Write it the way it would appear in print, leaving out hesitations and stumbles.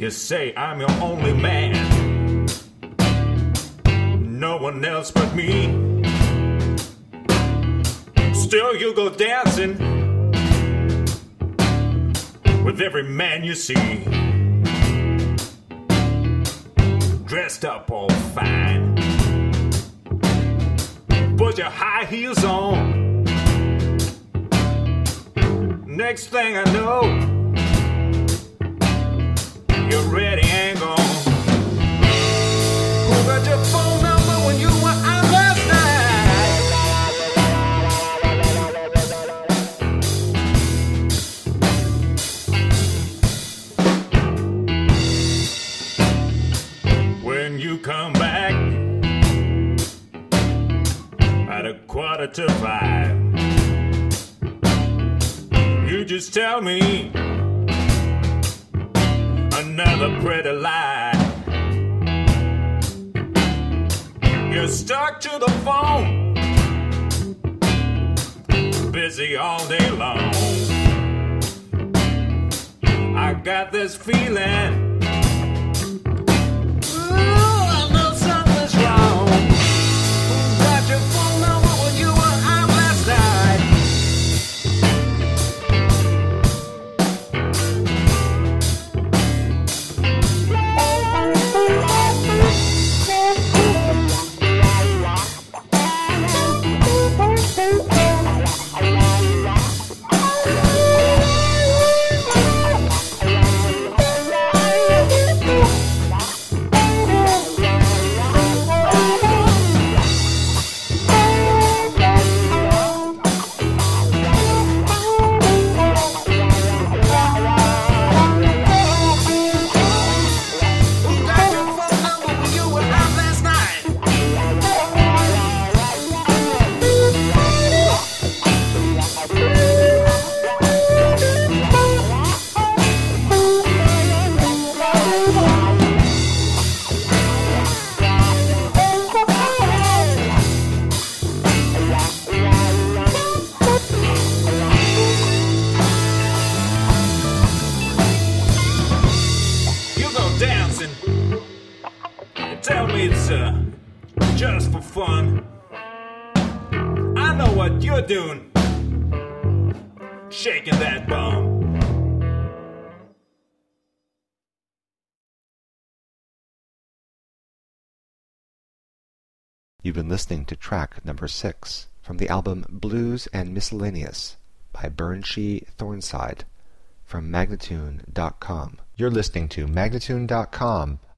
You say I'm your only man, no one else but me. Still you go dancing with every man you see, dressed up all fine, put your high heels on. Next thing I know, you're ready and gone. Who got your phone number when you were out last night? When you come back at 4:45, you just tell me another pretty lie. You're stuck to the phone, busy all day long. I got this feeling, ooh, I know something's wrong. Who got your phone number when you were out last night? Tell me it's just for fun. I know what you're doing, shaking that bum. You've been listening to track number 6 from the album Blues and Miscellaneous by Burnshee Thornside from Magnatune.com. You're listening to Magnatune.com,